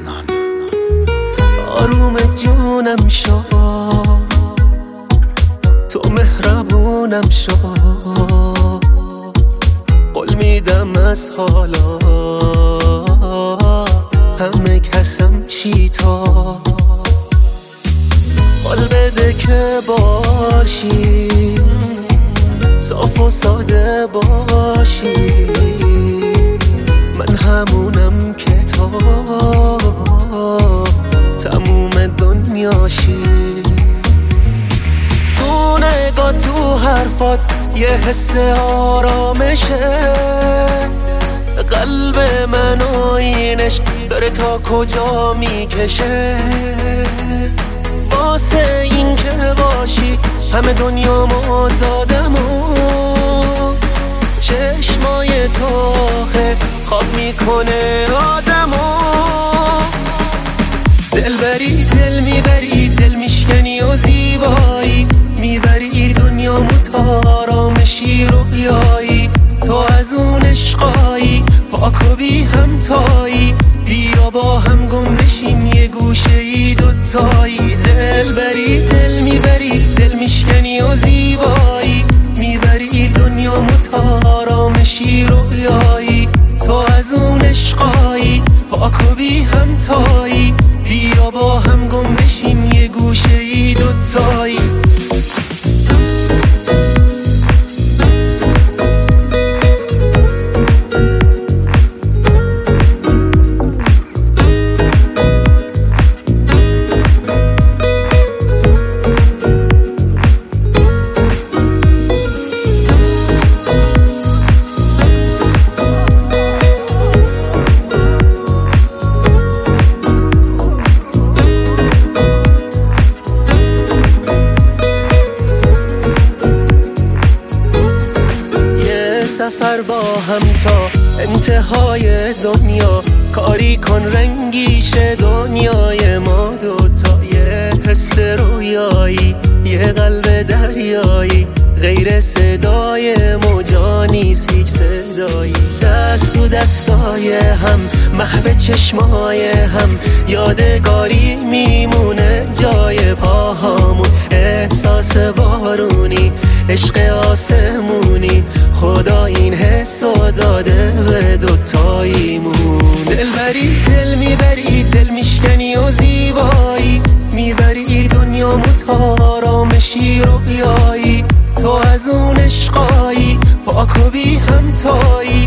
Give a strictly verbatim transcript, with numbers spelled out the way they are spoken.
آروم جونم شو، تو مهربونم شو، قول میدم از حالا همه کسم چی تو، قول بده که باشی صاف و ساده باشی، من همونم که تو تموم دنیاشی. تو نگاه تو حرفات یه حس آرامشه، قلب من و این عشق داره تا کجا میکشه، واسه این که باشی همه دنیامو دادم و چشمای تو آخه خواب میکنه آدمو. دل بری دل میبری، دل میشکنی و زیبایی، میبری دنیامو تا آرامشی رویایی، تو از اون عشقایی پاک و بی همتایی، بیا با هم گم بشیم یه گوشه ای دوتایی. دل بری دل میبری، دل میشکنی و زیبایی، میبری دنیامو تا آرامشی رویایی، تو از اون عشقایی پاک و بی همتایی، بیا با هم گم بشیم یه گوشه ای دوتایی. سفر با هم تا انتهای دنیا، کاری کن رنگیشه دنیای ما دوتا، یه حس رویایی یه قلب دریایی، غیر صدای موجا نیست هیچ صدایی، دست تو دستای هم محو چشمای هم، یادگاری میمونه جای پاهامون، احساس بارونی عشق آسمونی، خدا این حسو داده به دوتاییمون. دل بری دل میبری، دل میشکنی و زیبایی، میبری دنیامو تا آرامشی رویایی، تو از اون عشقایی پاک و بی همتایی،